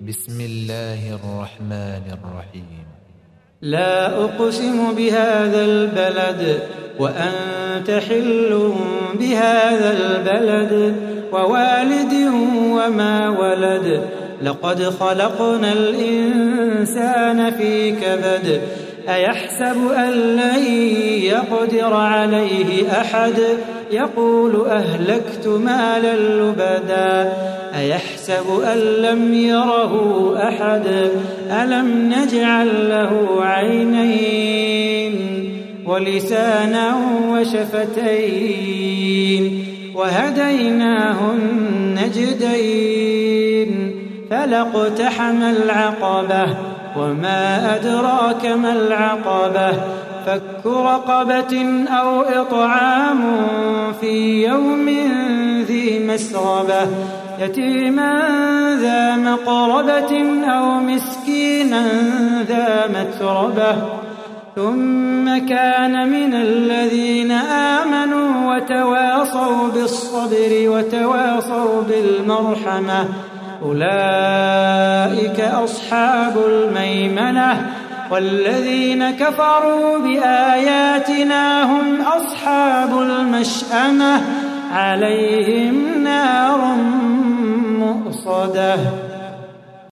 بسم الله الرحمن الرحيم. لا أقسم بهذا البلد وأنت حل بهذا البلد ووالد وما ولد لقد خلقنا الإنسان في كبد أيحسب أن لن يقدر عليه أحد يقول أهلكت مالا لبدا أيحسب أن لم يره أحد ألم نجعل له عينين ولسانا وشفتين وهديناه النجدين فلاقتحم العقبة وما أدراك ما العقبة فك رقبة أو إطعام في يوم ذي مسغبة يتيما ذا مقربة أو مسكينا ذا متربة ثم كان من الذين آمنوا وتواصوا بالصبر وتواصوا بالمرحمة أولئك أصحاب الميمنة والذين كفروا بآياتنا هم أصحاب المشأمة عليهم نار مؤصدة.